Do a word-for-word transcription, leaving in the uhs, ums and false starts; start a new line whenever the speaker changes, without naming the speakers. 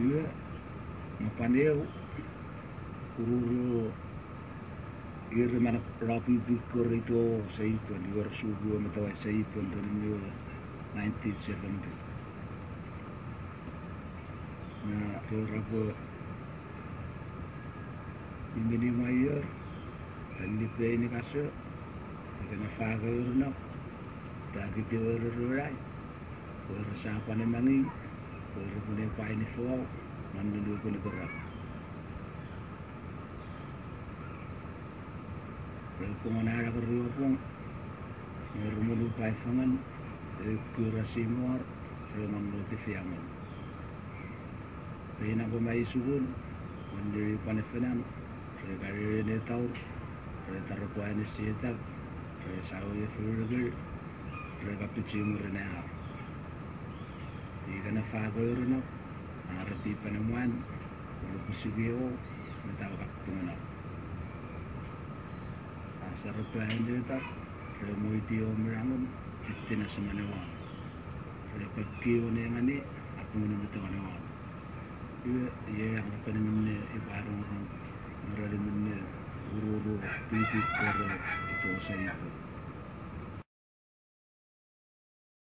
Ia mapaneu ururu ira mana rapi pikor itu seipan dua subuh atau seipan dari nineteen seventy. Nah, berapa ini mayor tadi play ni kasut kena fagar nak tak kita berurai bersama ni mangi berpunya pai ni flow mana dulu pun berat berkumana ada berdua pun bermulu pai fangan kurasi muar dengan motif yang Pina pemai sugun menjadi panefinan Rekari ni tahu, rekari kuai ni siapa, rekari fulger, rekari picimur ni apa. Jika na fagar na, arati panemuan, lukusibio, tahu kapungan. Asar kuai ni tak, remui tio merangun, itina semenawan. Rekari kio ni ngani, aku menemu menawan. Ia ia yang apa ni ibarat orang Mereka ini uru-uru pipik itu saya